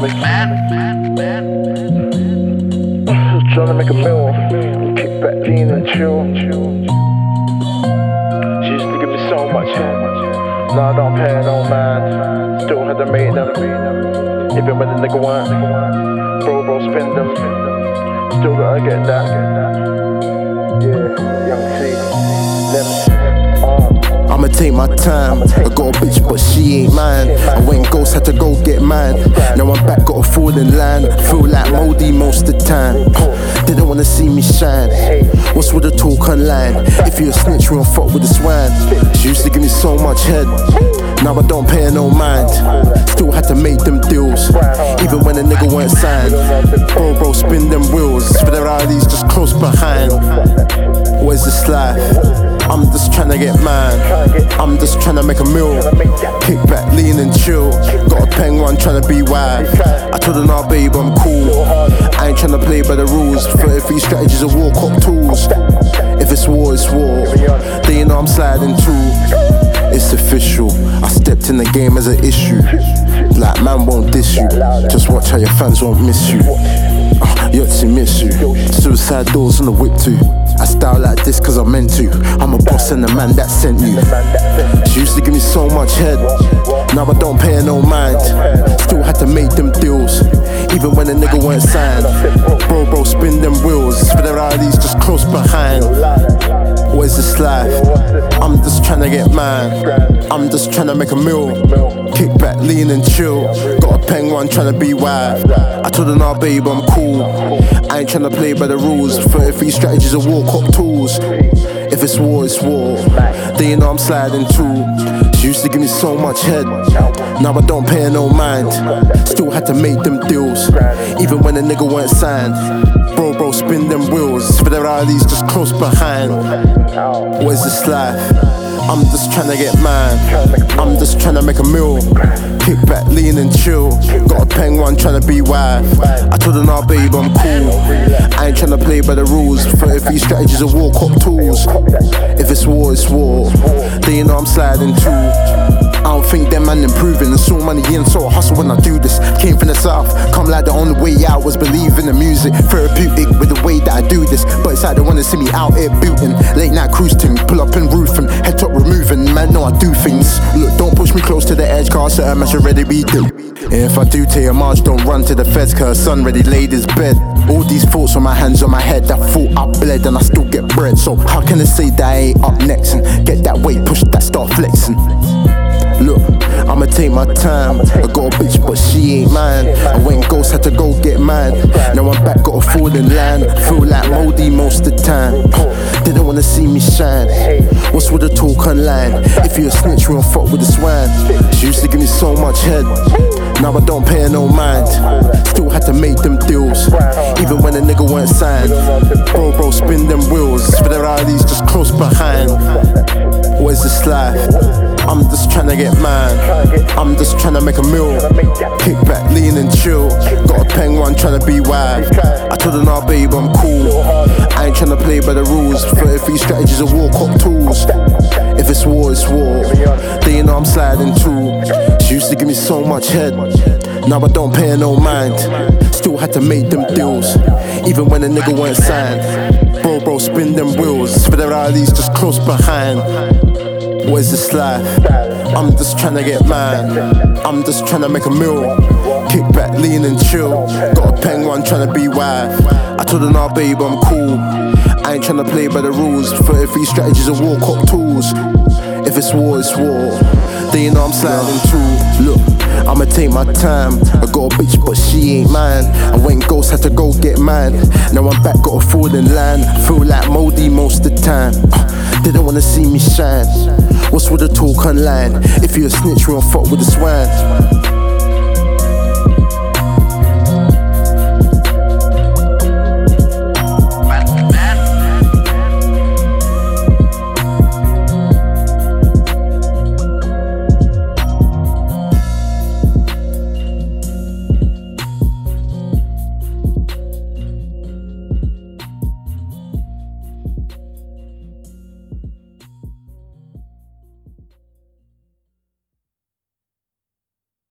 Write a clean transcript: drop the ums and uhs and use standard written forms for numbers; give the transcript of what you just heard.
Trying to make a meal, kick back, lean and chill. She used to give me so much head. Now I don't pay no man. Still had to make them, even when the nigga weren't. Bro, spin them. Still gotta get that. Yeah, young T, them. I'ma take my time. I got a bitch, but she ain't mine. I went ghost, had to go get mine. Now I'm back, gotta fall in line. Feel like moldy most of the time. Didn't wanna see me shine. What's with the talk online? If you a snitch, you don't fuck with the swine. She used to give me so much head. Now I don't pay her no mind. Still had to make them deals, even when a nigga weren't signed. Bro, spin them wheels. For the rallies just close behind. What is this life? I'm just tryna get mine. I'm just tryna make a meal. Kick back, lean and chill. Got a peng one tryna be wife. I told her, nah babe, I'm cool. I ain't tryna play by the rules. 33 strategies of war, cop tools. If it's war, it's war. They know I'm sliding too. It's official. I stepped in the game as an issue. Like man won't diss you. Just watch how your fans won't miss you. Yotzi miss you. Suicide doors on the whip too. I style like this cause I'm meant to. I'm a boss and the man that sent you. She used to give me so much head. Now I don't pay her no mind. Still had to make them deals, even when a nigga weren't signed. Bro, spin them wheels. For the rallies just close behind. What is this life? I'm just tryna get mine. I'm just tryna make a meal. Kick back, lean and chill. Got a peng one tryna be wife. I told her, nah babe, I'm cool. I ain't tryna play by the rules. 33 strategies of war, cop tools. If it's war, it's war. They know I'm sliding too. She used to give me so much head. Now I don't pay her no mind. Still had to make them deals, even when a nigga weren't signed. Bro, spin them wheels. For the rallies just close behind. What is this life? I'm just tryna get mine. I'm just tryna make a meal. Kick back, lean and chill. Got a peng one tryna be wife. I told her, nah babe, I'm cool. I ain't tryna play by the rules. 33 strategies of war, cop tools. If it's war, it's war. They know I'm sliding too. I don't think them man improving. And saw money in, so I hustle when I do this. Came from the south, come like the only way out was believe in the music. Therapeutic with the way that I do this. But it's like they wanna see me out here booting. Late night cruise team, pull up and roofing. Head top removing, man know I do things. Look, don't push me close to the edge, cause certain man should already be dead. If I do take a march, don't run to the feds, cause son ready laid his bed. All these thoughts on my hands, on my head, that thought I bled and I still get bread. So how can I say that I ain't up next and get that weight, push that, start flexing? Look, I'ma take my time. I got a bitch, but she ain't mine. I went ghost, had to go get mine. Now I'm back, gotta fall in line. Feel like moldy most of the time. Didn't wanna see me shine. What's with the talk online? If you a snitch, you don't fuck with the swine. She used to give me so much head. Now I don't pay her no mind. Still had to make them deals, even when a nigga weren't signed. Bro, spin them wheels. For the rallies just close behind. What is this life? I'm just tryna get mine. I'm just tryna make a meal. Kick back, lean and chill. Got a peng one tryna be wife. I told her, nah babe, I'm cool. I ain't tryna play by the rules. 33 strategies of war, cop tools. If it's war, it's war. They know I'm sliding too. She used to give me so much head. Now I don't pay her no mind. Still had to make them deals, even when a nigga weren't signed. Bro, spin them wheels. For the rallies just close behind. What is this life? I'm just tryna get mine. I'm just tryna make a meal. Kick back, lean and chill. Got a peng one tryna be wife. I told her, nah babe, I'm cool. I ain't tryna play by the rules. 33 strategies of war, cop tools. If it's war, it's war. They know I'm sliding too. Look, I'ma take my time. I got a bitch, but she ain't mine. I went ghost, had to go get mine. Now I'm back, gotta fall in line. Feel like moldy most of the time. Didn't wanna see me shine. What's with the talk online? If you a snitch, you don't fuck with the swine.